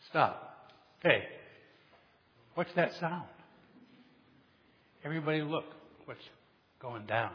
Stop. Hey, what's that sound? Everybody look what's going down.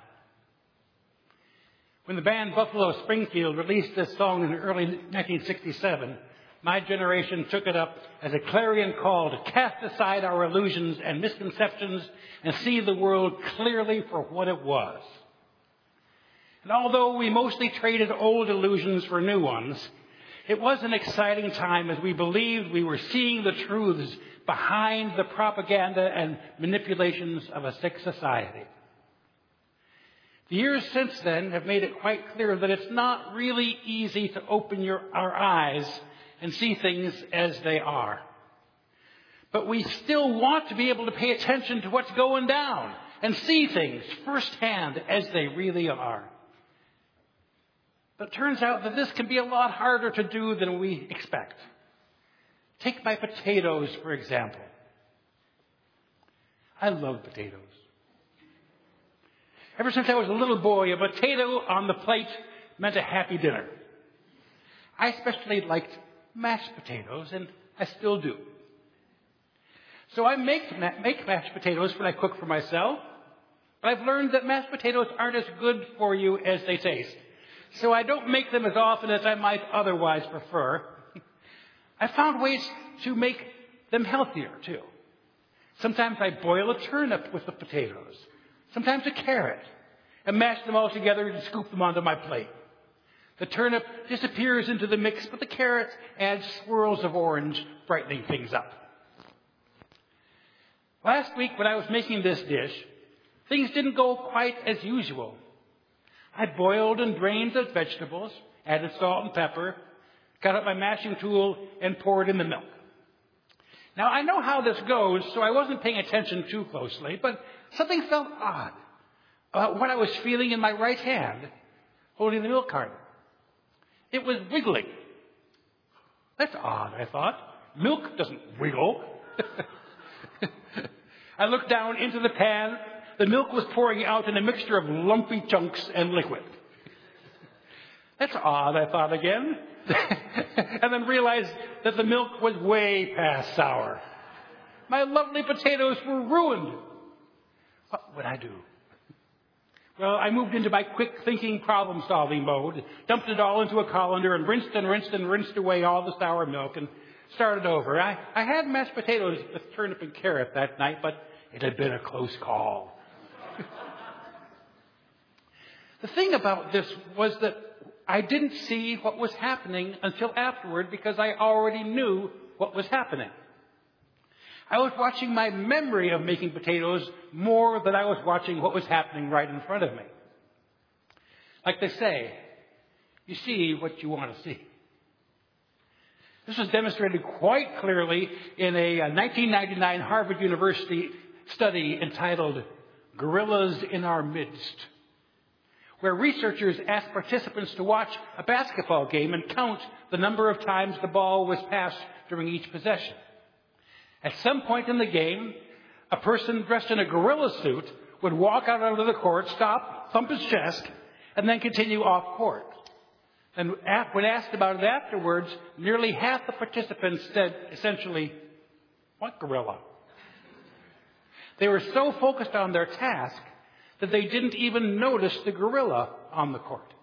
When the band Buffalo Springfield released this song in early 1967, my generation took it up as a clarion call to cast aside our illusions and misconceptions and see the world clearly for what it was. And although we mostly traded old illusions for new ones, it was an exciting time as we believed we were seeing the truths behind the propaganda and manipulations of a sick society. The years since then have made it quite clear that it's not really easy to open our eyes and see things as they are. But we still want to be able to pay attention to what's going down and see things firsthand as they really are. But it turns out that this can be a lot harder to do than we expect. Take my potatoes, for example. I love potatoes. Ever since I was a little boy, a potato on the plate meant a happy dinner. I especially liked mashed potatoes, and I still do. So I make mashed potatoes when I cook for myself, but I've learned that mashed potatoes aren't as good for you as they taste. So I don't make them as often as I might otherwise prefer. I found ways to make them healthier, too. Sometimes I boil a turnip with the potatoes, sometimes a carrot, and mash them all together and scoop them onto my plate. The turnip disappears into the mix, but the carrot adds swirls of orange, brightening things up. Last week, when I was making this dish, things didn't go quite as usual. I boiled and drained the vegetables, added salt and pepper, got out my mashing tool, and poured in the milk. Now, I know how this goes, so I wasn't paying attention too closely, but something felt odd about what I was feeling in my right hand, holding the milk carton. It was wiggling. That's odd, I thought. Milk doesn't wiggle. I looked down into the pan. The milk was pouring out in a mixture of lumpy chunks and liquid. That's odd, I thought again. And then realized that the milk was way past sour. My lovely potatoes were ruined. What would I do? Well, I moved into my quick thinking, problem-solving mode, dumped it all into a colander, and rinsed away all the sour milk, and started over. I had mashed potatoes with turnip and carrot that night, but it had been a close call. The thing about this was that I didn't see what was happening until afterward because I already knew what was happening. I was watching my memory of making potatoes more than I was watching what was happening right in front of me. Like they say, you see what you want to see. This was demonstrated quite clearly in a 1999 Harvard University study entitled Gorillas in Our Midst, where researchers asked participants to watch a basketball game and count the number of times the ball was passed during each possession. At some point in the game, a person dressed in a gorilla suit would walk out onto the court, stop, thump his chest, and then continue off court. And when asked about it afterwards, nearly half the participants said, essentially, "What gorilla?" They were so focused on their task that they didn't even notice the gorilla on the court.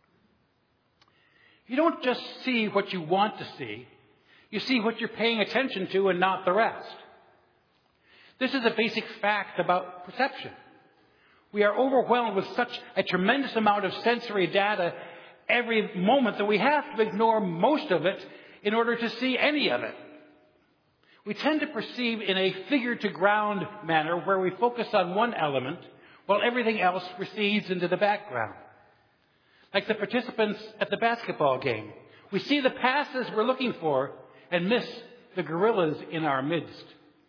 You don't just see what you want to see. You see what you're paying attention to and not the rest. This is a basic fact about perception. We are overwhelmed with such a tremendous amount of sensory data every moment that we have to ignore most of it in order to see any of it. We tend to perceive in a figure-to-ground manner where we focus on one element while everything else recedes into the background. Like the participants at the basketball game. We see the passes we're looking for and miss the gorillas in our midst.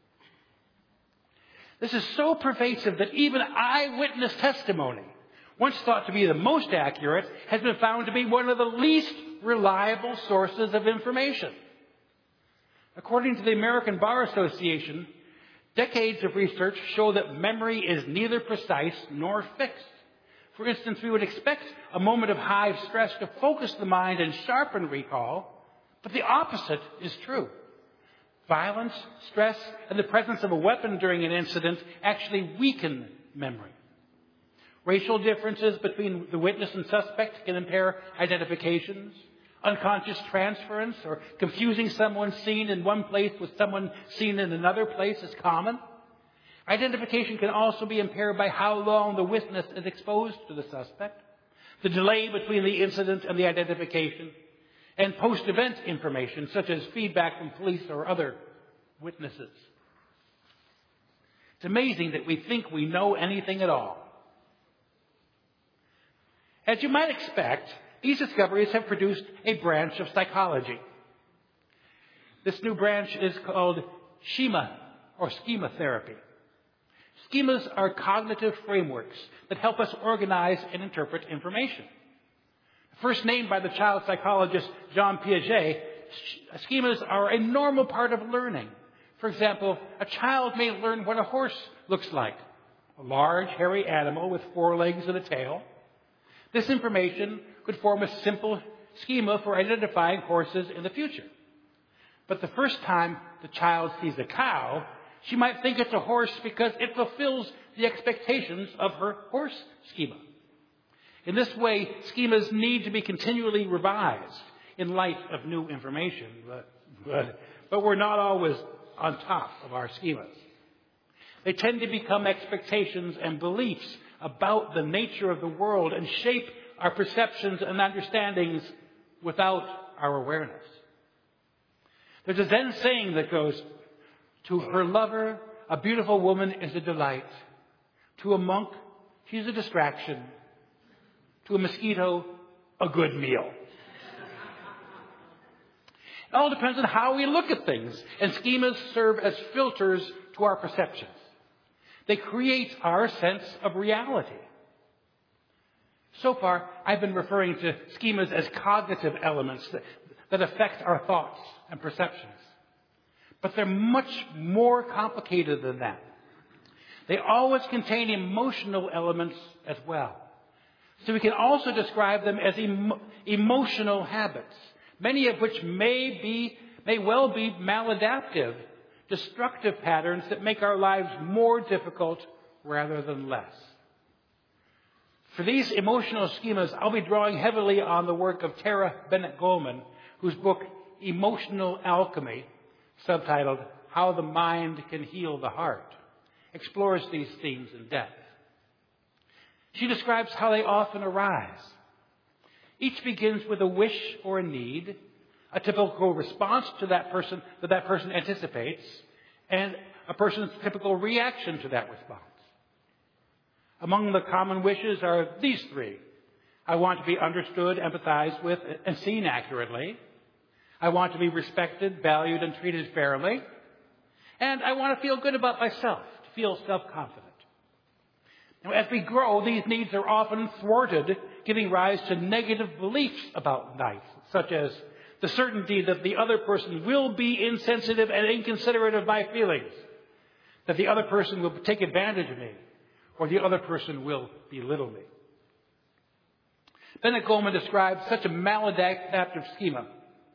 This is so pervasive that even eyewitness testimony, once thought to be the most accurate, has been found to be one of the least reliable sources of information. According to the American Bar Association, decades of research show that memory is neither precise nor fixed. For instance, we would expect a moment of high stress to focus the mind and sharpen recall, but the opposite is true. Violence, stress, and the presence of a weapon during an incident actually weaken memory. Racial differences between the witness and suspect can impair identifications. Unconscious transference or confusing someone seen in one place with someone seen in another place is common. Identification can also be impaired by how long the witness is exposed to the suspect, the delay between the incident and the identification, and post-event information such as feedback from police or other witnesses. It's amazing that we think we know anything at all. As you might expect, these discoveries have produced a branch of psychology. This new branch is called schema or schema therapy. Schemas are cognitive frameworks that help us organize and interpret information. First named by the child psychologist Jean Piaget, schemas are a normal part of learning. For example, a child may learn what a horse looks like, a large, hairy animal with 4 legs and a tail. This information could form a simple schema for identifying horses in the future. But the first time the child sees a cow, she might think it's a horse because it fulfills the expectations of her horse schema. In this way, schemas need to be continually revised in light of new information, but we're not always on top of our schemas. They tend to become expectations and beliefs about the nature of the world and shape our perceptions and understandings without our awareness. There's a Zen saying that goes, "To her lover, a beautiful woman is a delight. To a monk, she's a distraction. To a mosquito, a good meal." It all depends on how we look at things, and schemas serve as filters to our perceptions. They create our sense of reality. So far, I've been referring to schemas as cognitive elements that affect our thoughts and perceptions. But they're much more complicated than that. They always contain emotional elements as well. So we can also describe them as emotional habits, many of which may well be maladaptive, destructive patterns that make our lives more difficult rather than less. For these emotional schemas, I'll be drawing heavily on the work of Tara Bennett Goldman, whose book, Emotional Alchemy, subtitled How the Mind Can Heal the Heart, explores these themes in depth. She describes how they often arise. Each begins with a wish or a need, a typical response to that person anticipates, and a person's typical reaction to that response. Among the common wishes are these 3. I want to be understood, empathized with, and seen accurately. I want to be respected, valued, and treated fairly. And I want to feel good about myself, to feel self-confident. Now, as we grow, these needs are often thwarted, giving rise to negative beliefs about life, such as the certainty that the other person will be insensitive and inconsiderate of my feelings, that the other person will take advantage of me, or the other person will belittle me. Bennett Goldman describes such a maladaptive schema.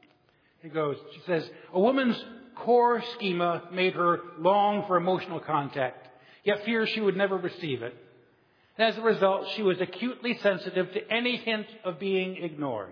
She says, a woman's core schema made her long for emotional contact, yet fear she would never receive it. And as a result, she was acutely sensitive to any hint of being ignored.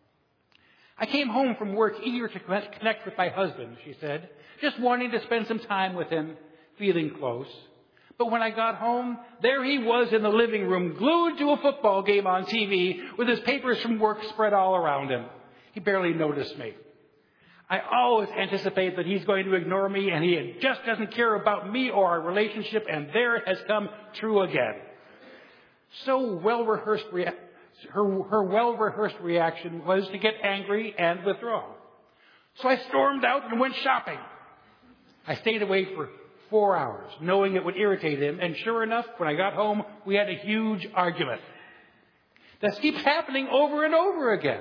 I came home from work eager to connect with my husband, she said, just wanting to spend some time with him, feeling close. But when I got home, there he was in the living room, glued to a football game on TV, with his papers from work spread all around him. He barely noticed me. I always anticipate that he's going to ignore me, and he just doesn't care about me or our relationship, and there it has come true again. So her well-rehearsed reaction was to get angry and withdraw. So I stormed out and went shopping. I stayed away for 4 hours, knowing it would irritate him, and sure enough, when I got home, we had a huge argument. This keeps happening over and over again.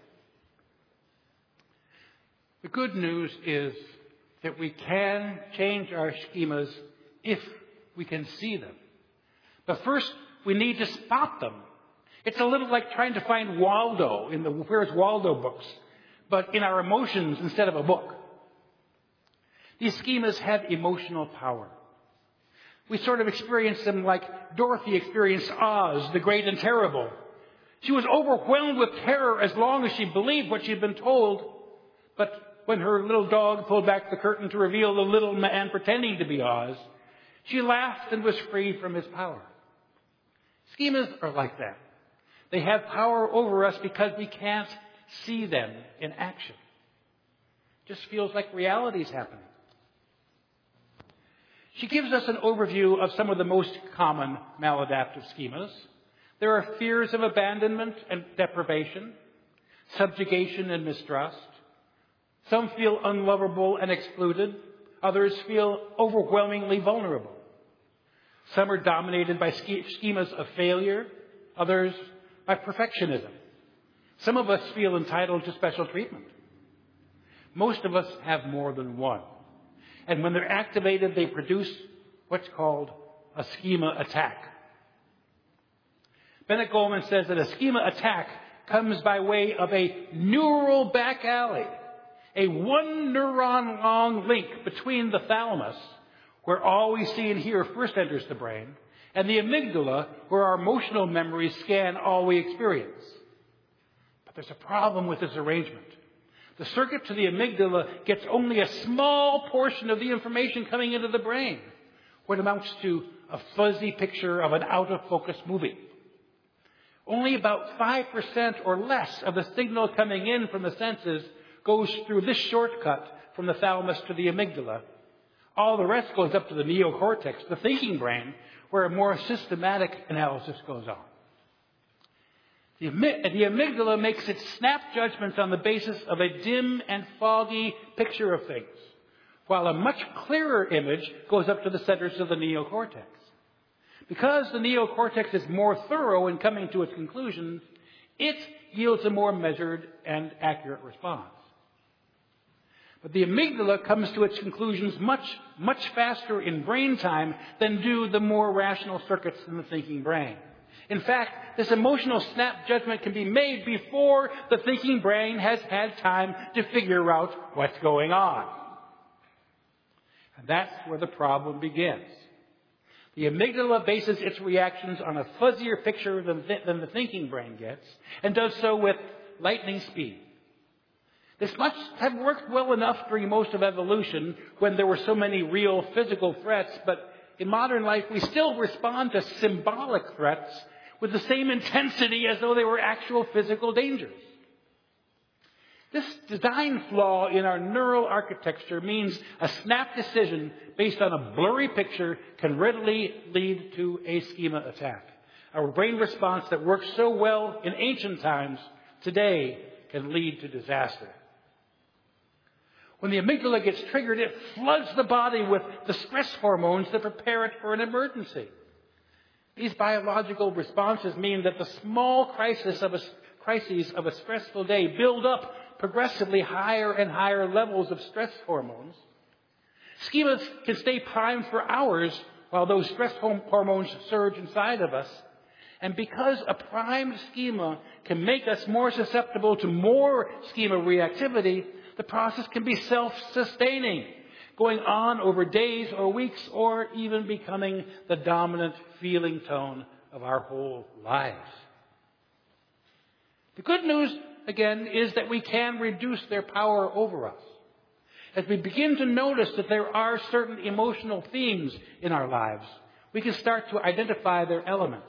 The good news is that we can change our schemas if we can see them. But first, we need to spot them. It's a little like trying to find Waldo in the Where's Waldo books, but in our emotions instead of a book. These schemas have emotional power. We sort of experience them like Dorothy experienced Oz, the Great and Terrible. She was overwhelmed with terror as long as she believed what she'd been told. But when her little dog pulled back the curtain to reveal the little man pretending to be Oz, she laughed and was free from his power. Schemas are like that. They have power over us because we can't see them in action. It just feels like reality is happening. She gives us an overview of some of the most common maladaptive schemas. There are fears of abandonment and deprivation, subjugation and mistrust. Some feel unlovable and excluded. Others feel overwhelmingly vulnerable. Some are dominated by schemas of failure. Others by perfectionism. Some of us feel entitled to special treatment. Most of us have more than one. And when they're activated, they produce what's called a schema attack. Bennett Goldman says that a schema attack comes by way of a neural back alley, a one neuron long link between the thalamus, where all we see and hear first enters the brain, and the amygdala, where our emotional memories scan all we experience. But there's a problem with this arrangement. The circuit to the amygdala gets only a small portion of the information coming into the brain, what amounts to a fuzzy picture of an out-of-focus movie. Only about 5% or less of the signal coming in from the senses goes through this shortcut from the thalamus to the amygdala. All the rest goes up to the neocortex, the thinking brain, where a more systematic analysis goes on. The amygdala makes its snap judgments on the basis of a dim and foggy picture of things, while a much clearer image goes up to the centers of the neocortex. Because the neocortex is more thorough in coming to its conclusions, it yields a more measured and accurate response. But the amygdala comes to its conclusions much faster in brain time than do the more rational circuits in the thinking brain. In fact, this emotional snap judgment can be made before the thinking brain has had time to figure out what's going on. And that's where the problem begins. The amygdala bases its reactions on a fuzzier picture than the thinking brain gets, and does so with lightning speed. This must have worked well enough during most of evolution when there were so many real physical threats, but in modern life we still respond to symbolic threats with the same intensity as though they were actual physical dangers. This design flaw in our neural architecture means a snap decision based on a blurry picture can readily lead to a schema attack. Our brain response that worked so well in ancient times today can lead to disaster. When the amygdala gets triggered, it floods the body with the stress hormones that prepare it for an emergency. These biological responses mean that the small crises of a stressful day build up progressively higher and higher levels of stress hormones. Schemas can stay primed for hours while those stress hormones surge inside of us. And because a primed schema can make us more susceptible to more schema reactivity, the process can be self-sustaining, going on over days or weeks, or even becoming the dominant feeling tone of our whole lives. The good news, again, is that we can reduce their power over us. As we begin to notice that there are certain emotional themes in our lives, we can start to identify their elements.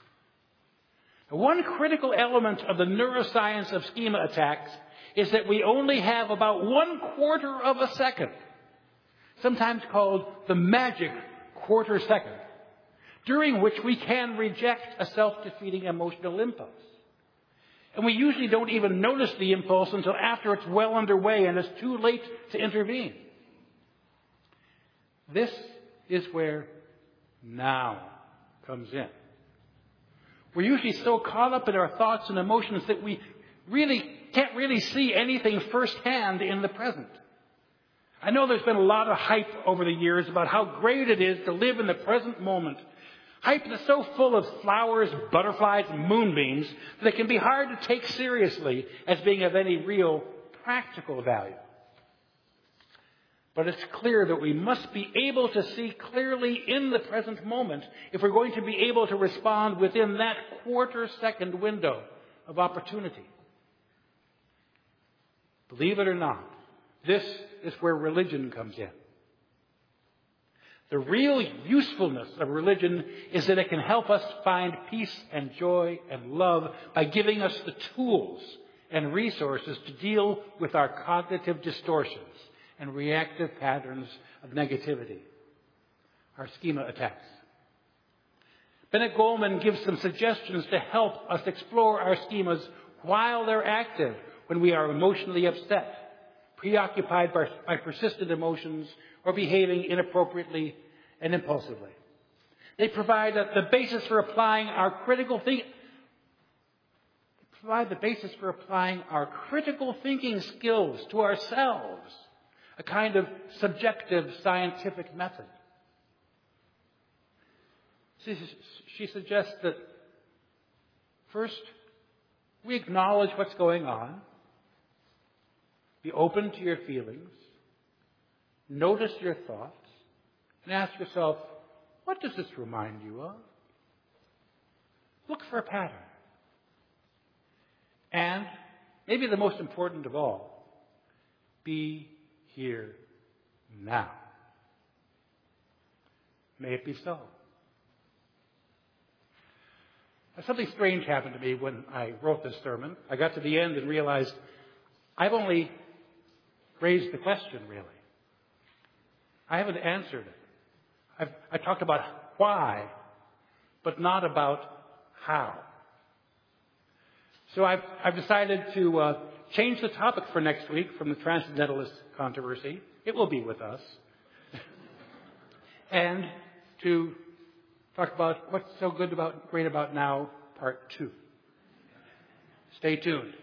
One critical element of the neuroscience of schema attacks is that we only have about 1/4 of a second, sometimes called the magic quarter second, during which we can reject a self-defeating emotional impulse. And we usually don't even notice the impulse until after it's well underway and it's too late to intervene. This is where now comes in. We're usually so caught up in our thoughts and emotions that we can't really see anything firsthand in the present. I know there's been a lot of hype over the years about how great it is to live in the present moment. Hype that's so full of flowers, butterflies, and moonbeams that it can be hard to take seriously as being of any real practical value. But it's clear that we must be able to see clearly in the present moment if we're going to be able to respond within that quarter-second window of opportunity. Believe it or not, this is where religion comes in. The real usefulness of religion is that it can help us find peace and joy and love by giving us the tools and resources to deal with our cognitive distortions and reactive patterns of negativity, our schema attacks. Bennett Goldman gives some suggestions to help us explore our schemas while they're active when we are emotionally upset, preoccupied by persistent emotions, or behaving inappropriately and impulsively. They provide the basis for applying our critical thinking. Provide the basis for applying our critical thinking skills to ourselves, a kind of subjective scientific method. She suggests that first, we acknowledge what's going on, be open to your feelings, notice your thoughts, and ask yourself, what does this remind you of? Look for a pattern. And, maybe the most important of all, be here now. May it be so. Something strange happened to me when I wrote this sermon. I got to the end and realized I've only raised the question, really. I haven't answered it. I talked about why, but not about how. So I've decided to change the topic for next week from the Transcendentalist controversy. It will be with us. And to talk about what's so great about now, part 2. Stay tuned.